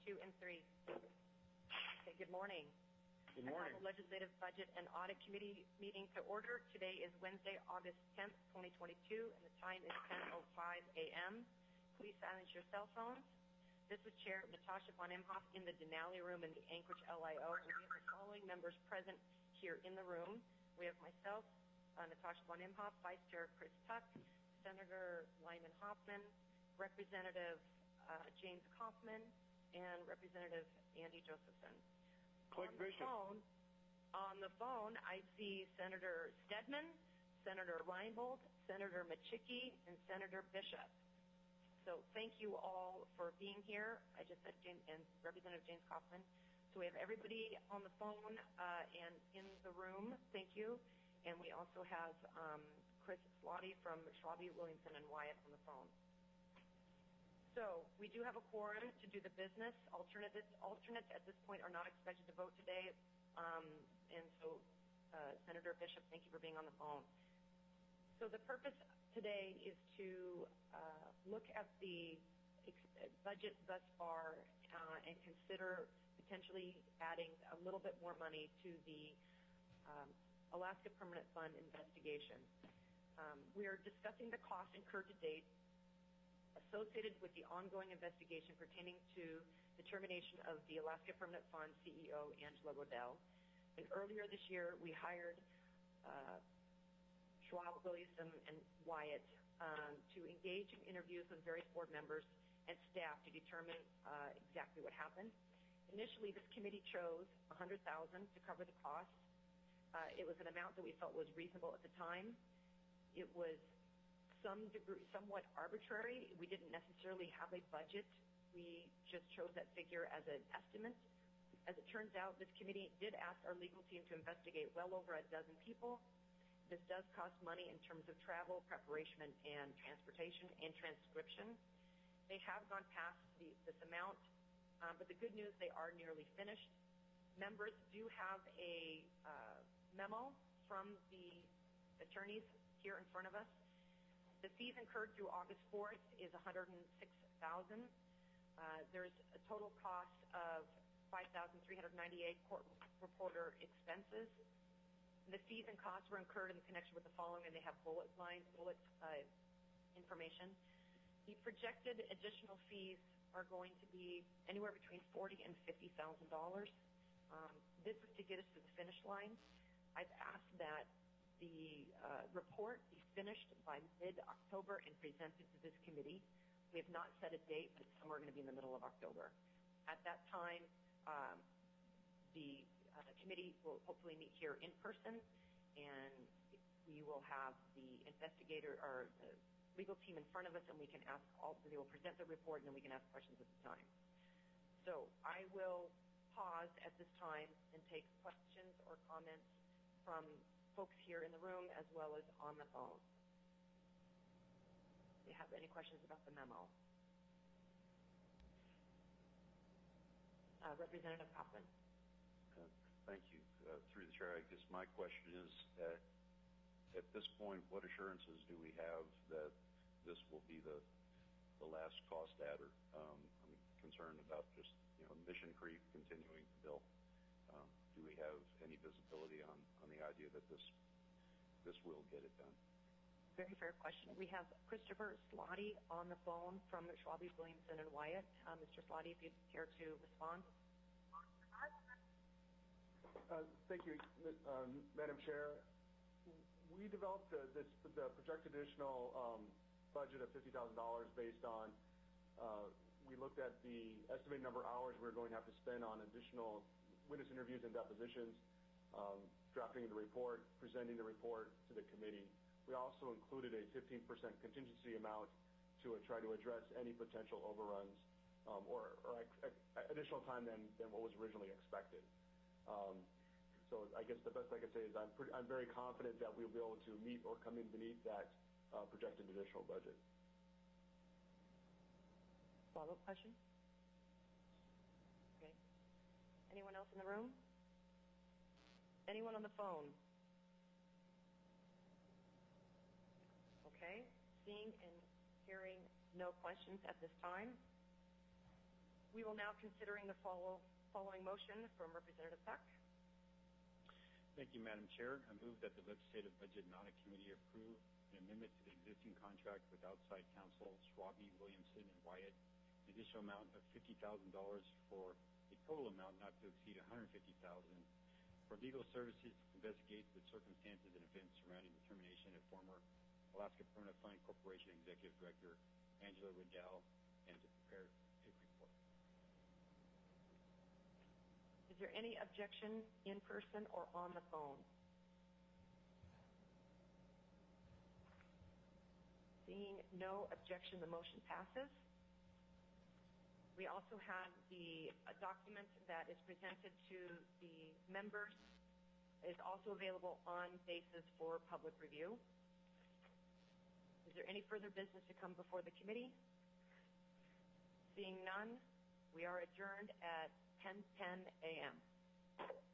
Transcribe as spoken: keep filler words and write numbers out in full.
two, and three. Okay, good morning. Good morning. I call the Legislative Budget and Audit Committee meeting to order. Today is Wednesday, August tenth, twenty twenty-two, and the time is ten oh five a.m. Please silence your cell phones. This is Chair Natasha von Imhoff in the Denali Room in the Anchorage L I O, and we have the following members present here in the room. We have myself, uh, Natasha von Imhoff, Vice Chair Chris Tuck, Senator Lyman Hoffman, Representative uh, James Kaufman, and Representative Andy Josephson. Click on the Bishop. phone, on the phone, I see Senator Stedman, Senator Reinbold, Senator Machicki, and Senator Bishop. So thank you all for being here. I just said James and Representative James Kaufman. So we have everybody on the phone uh, and in the room. Thank you. And we also have um, Chris Slotty from Schwabe, Williamson, and Wyatt on the phone. So we do have a quorum to do the business. Alternates, alternates at this point are not expected to vote today. Um, and so, uh, Senator Bishop, thank you for being on the phone. So the purpose today is to uh, look at the ex- budget thus far uh, and consider potentially adding a little bit more money to the um, Alaska Permanent Fund investigation. Um, we are discussing the costs incurred to date associated with the ongoing investigation pertaining to the termination of the Alaska Permanent Fund C E O, Angela Godell. And earlier this year, we hired uh, Schwab, Williamson, and Wyatt um, to engage in interviews with various board members and staff to determine uh, exactly what happened. Initially, this committee chose one hundred thousand dollars to cover the costs. Uh, it was an amount that we felt was reasonable at the time. It was some degree, somewhat arbitrary. We didn't necessarily have a budget. We just chose that figure as an estimate. As it turns out, this committee did ask our legal team to investigate well over a dozen people. This does cost money in terms of travel, preparation, and, and transportation and transcription. They have gone past the, this amount, um, but the good news, they are nearly finished. Members do have a uh, memo from the attorneys here in front of us. The fees incurred through August fourth is one hundred six thousand dollars. Uh, there's a total cost of five thousand three hundred ninety-eight dollars court reporter expenses. The fees and costs were incurred in connection with the following, and they have bullet lines, bullet uh, information. The projected additional fees are going to be anywhere between forty thousand dollars and fifty thousand dollars. Um, this is to get us to the finish line. I've asked that the uh, report be finished by mid-October and presented to this committee. We have not set a date, but it's somewhere going to be in the middle of October. At that time, um, the uh, committee will hopefully meet here in person, and we will have the investigator or the legal team in front of us, and we can ask all, they will present the report, and then we can ask questions at the time. So I will pause at this time and take questions or comments from folks here in the room as well as on the phone. Do you have any questions about the memo? Uh, Representative Kaufman. Uh, thank you. Uh, through the chair, I guess my question is that at this point, what assurances do we have that this will be the the last cost adder? Um, I'm concerned about just you know mission creep continuing to build. Um, do we have any visibility on, on the idea that this this will get it done? Very fair question. We have Christopher Slotty on the phone from Schwabe, Williamson, and Wyatt. Uh, Mister Slotty, if you'd care to respond. Uh, thank you, um, Madam Chair. We developed uh, this the projected additional um, budget of fifty thousand dollars based on uh, we looked at the estimated number of hours we we're going to have to spend on additional witness interviews and depositions, um, drafting the report, presenting the report to the committee. We also included a fifteen percent contingency amount to uh, try to address any potential overruns um, or, or additional time than, than what was originally expected. Um, so I guess the best I can say is I'm, pretty, I'm very confident that we'll be able to meet or come in beneath that uh, projected additional budget. Follow-up question? Okay. Anyone else in the room? Anyone on the phone? Okay. Seeing and hearing no questions at this time, We will now considering the follow, following motion from Representative Tuck. Thank you, Madam Chair. I move that the Legislative Budget and Audit Committee approve an amendment to the existing contract with outside counsel Schwabe, Williamson, and Wyatt, an additional amount of fifty thousand dollars for a total amount not to exceed one hundred fifty thousand dollars for legal services to investigate the circumstances and events surrounding the termination of former Alaska Permanent Fund Corporation Executive Director Angela Riddell, and to prepare a report. Is there any objection in person or on the phone? Seeing no objection, the motion passes. We also have the uh, document that is presented to the members. It is also available on basis for public review. Is there any further business to come before the committee? Seeing none, we are adjourned at ten ten a m